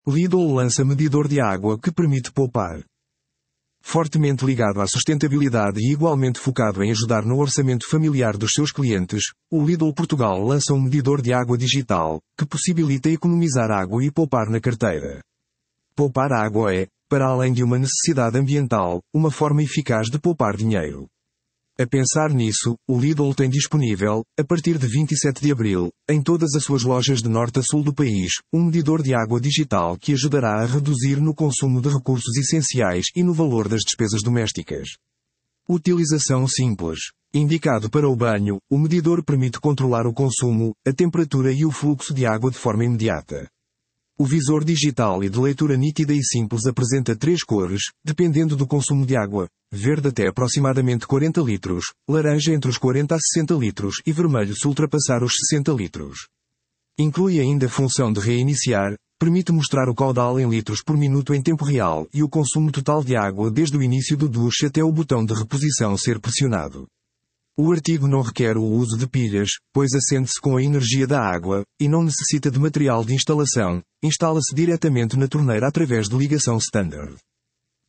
Lidl lança medidor de água que permite poupar. Fortemente ligado à sustentabilidade e igualmente focado em ajudar no orçamento familiar dos seus clientes, o Lidl Portugal lança um medidor de água digital, que possibilita economizar água e poupar na carteira. Poupar água é, para além de uma necessidade ambiental, uma forma eficaz de poupar dinheiro. A pensar nisso, o Lidl tem disponível, a partir de 27 de abril, em todas as suas lojas de norte a sul do país, um medidor de água digital que ajudará a reduzir no consumo de recursos essenciais e no valor das despesas domésticas. Utilização simples. Indicado para o banho, o medidor permite controlar o consumo, a temperatura e o fluxo de água de forma imediata. O visor digital e de leitura nítida e simples apresenta 3 cores, dependendo do consumo de água: verde até aproximadamente 40 litros, laranja entre os 40 a 60 litros e vermelho se ultrapassar os 60 litros. Inclui ainda a função de reiniciar, permite mostrar o caudal em litros por minuto em tempo real e o consumo total de água desde o início do duche até o botão de reposição ser pressionado. O artigo não requer o uso de pilhas, pois acende-se com a energia da água, e não necessita de material de instalação, instala-se diretamente na torneira através de ligação standard.